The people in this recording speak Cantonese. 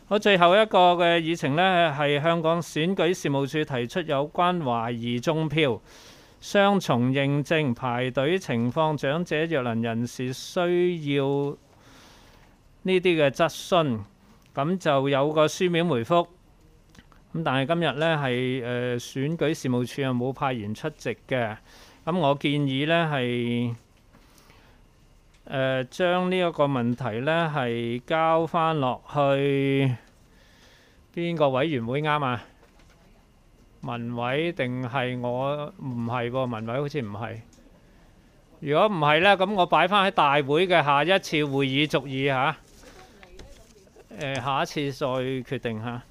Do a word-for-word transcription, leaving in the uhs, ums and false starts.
好，最後一個嘅議程呢，係香港選舉事務處提出有關懷疑中票、雙重認證、排隊情況、長者、弱能人士需要呢啲嘅質詢，咁就有個書面回覆。咁但係今日呢，係誒、呃、選舉事務處又冇派員出席嘅，咁我建議呢，係誒將呢一個問題呢，係交翻落去邊個委員會啱啊？文委定係我唔係喎？文委好似唔係。如果唔係呢，咁我擺翻喺大會嘅下一次會議續議嚇。誒、呃，下一次再決定嚇。